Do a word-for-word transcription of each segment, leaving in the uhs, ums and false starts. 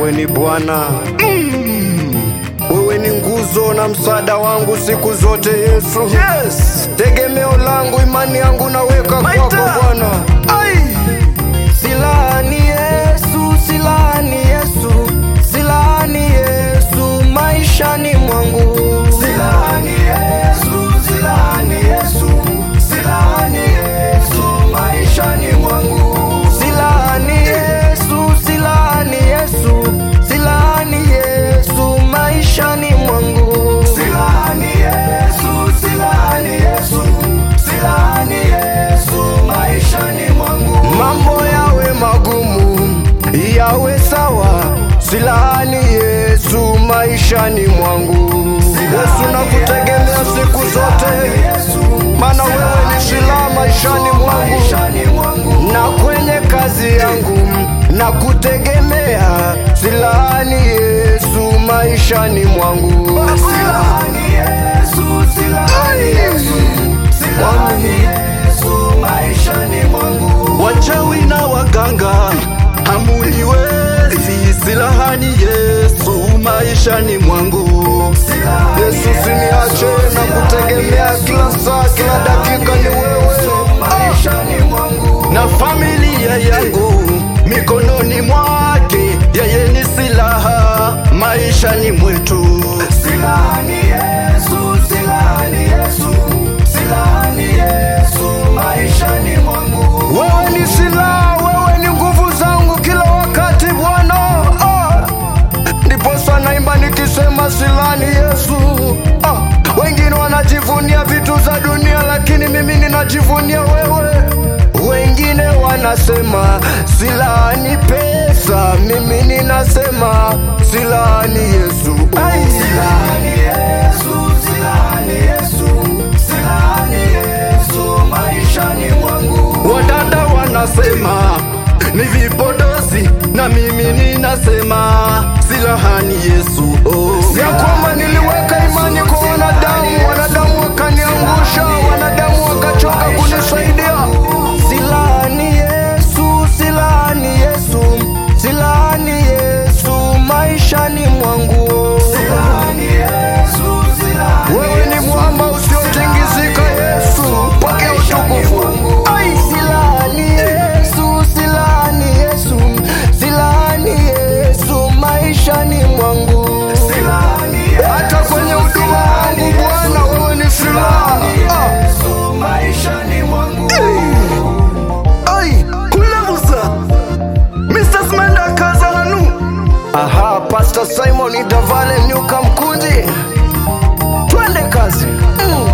wewe ni Bwana. Wewe ni nguzo na msaada wangu siku zote Yesu. Yes. Tegemeo langu, imani yangu naweka kwako Bwana. Ai. Silani Yesu, silani Yesu, silani Yesu maishani mwangu. Silani Yesu, silani Yesu, silani Yesu maishani mwangu. Silani Yesu, silani Yesu, silani Yesu maishani mwangu. Silani Yesu, silani Yesu, silani Yesu maishani mwangu. Mambo yawe magumu, yawe sawa, silani Yesu maishani mwangu. Yesu nakutegemea siku zote, maana wewe ni silaha maishani mwangu, na kwenye kazi yangu nakutegemea, silani Yesu maishani mwangu. Silani Yesu, silani Yesu, silani Yesu maishani mwangu. Wachawi na waganga hamuliwezi, silahani Yesu maishani mwangu. Yesu siniache na kutegemea kila saa, kila dakika ni wewe. Maishani mwangu. Na familia yangu mikononi mwake, yeye ni silaha maishani mwetu. Silani Yesu, silani Yesu, silani Yesu maishani mwangu. Wewe ni silaha, wewe ni nguvu zangu kila wakati Bwana. Ah, ndipo sana imba nikisema silani Yesu. Ah, wengine wanajivunia vitu za dunia, lakini mimi ninajivunia wewe. Wengine wanasema silani pesa, mimi ninasema silani Yesu. Ai. Silani Yesu, silani Yesu, silani Yesu maishani mwangu. Wadada wanasema ni vipodozi, na mimi ninasema silahani Yesu. Oh. Ya kwamba niliweka imani kwa wanadamu, wanadamu wakaniangusha, wanadamu wakachoka kunisaidia. Silani Yesu, silani Yesu, silani Yesu maishani mwangu. Silani Yesu, silani Wewe ni mwamba usiotingizika Yesu, pokea utukufu. Ai, silani Yesu, silani Yesu, silani Yesu maishani mwangu. Hata kwenye huduma wangu Bwana, wewe ni silaha. Ah. Yesu maishani mwangu. Ai, kulavuza Mister Smenda Kazalanu. Aha, Pastor Simon Idavale Nyuka Mkundi, twende kazi. Mm.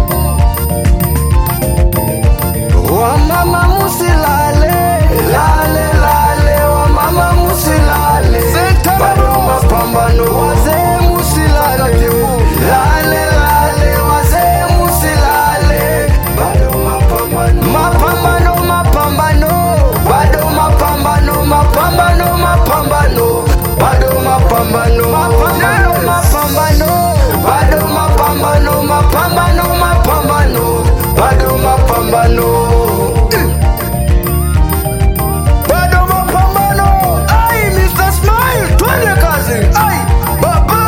Wamama musilale, lale lale, wamama musilale, bado mapambano, wazee musilale, lale lale, wazee musilale, bado mapambano, mapambano, mapambano, bado mapambano, mapambano, mapambano, bado mapambano, mapambano, mapambano, bado mapambano, mapambano, mapambano, bado mapambano. Bado mapambano. Ai, Mister Smile, twende kazi. Ai, baba.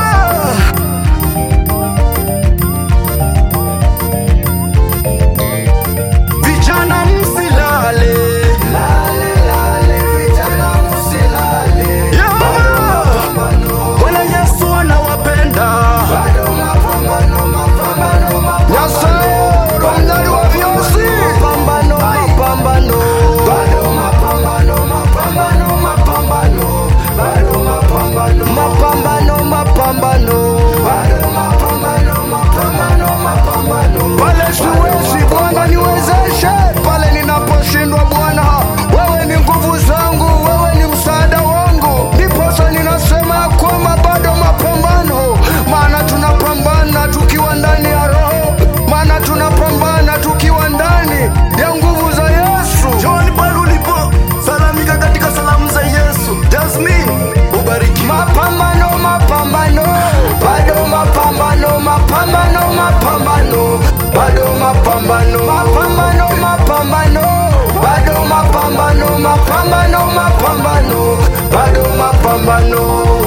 Vijana msilale, Lale, lale, vijana msilale. yeah. Bwana Yesu anawapenda. Bado mapambano, mapambano, mapambano. Nyasaye, Rwandari wa vyosi. Mapambano, mapambano. Bado mapambano, mapambano, mapambano. Bado mapambano. Mapambano, mapambano. Bado mapambano, mapambano, mapambano. Pale siwezi Bwana niwezeshe, pale ninaposhindwa Bwana, wewe ni nguvu zangu, wewe ni msaada wangu. Ndiposa ninasema ya kwamba bado mapambano, maana tunapambana tukiwa ndani ya Roho, maana tunapambana tukiwa ndani ya nguvu za Yesu. John Paul ulipo salamika katika salamu za Yesu. Jasmine, ubariki. Mapambano, mapambano, bado mapambano, mapambano, mapambano, bado mapambano, mapambano, mapambano, bado mapambano, mapambano, mapambano, bado mapambano.